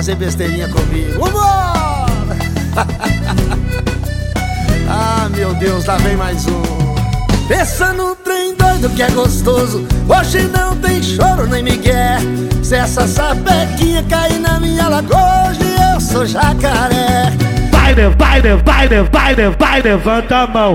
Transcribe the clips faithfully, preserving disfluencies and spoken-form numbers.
fazer besteirinha comigo. Vambora! Ah, meu Deus, lá vem mais um. Pensa num trem doido que é gostoso. Hoje não tem choro nem migué. Se essa sapequinha cair na minha lagoa, hoje eu sou jacaré. Vai, vai, vai, vai, vai, levanta a mão.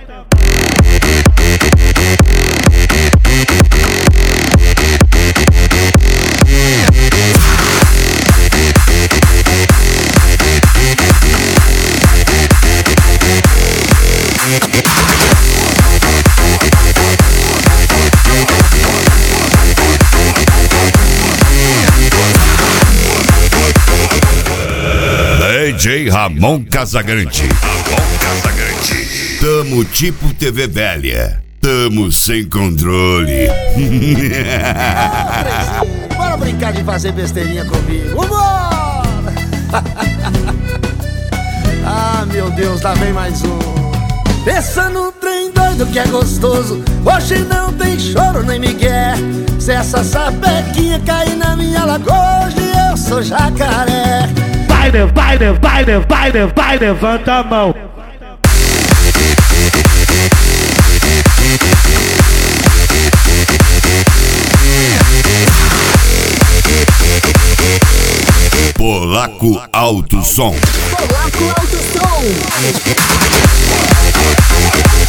D J Ramon Casagrande. Ramon Casagrande. Tamo tipo T V velha. Tamo sem controle. Bora brincar de fazer besteirinha comigo. Vambora! Ah, meu Deus, lá vem mais um. Pensa num trem doido que é gostoso. Hoje não tem choro nem migué. Se essa sapequinha cair na minha lagoa, hoje eu sou jacaré. Vai, vai, vai, vai, vai, levanta a mão. Polaco Alto Som. Polaco Alto Som.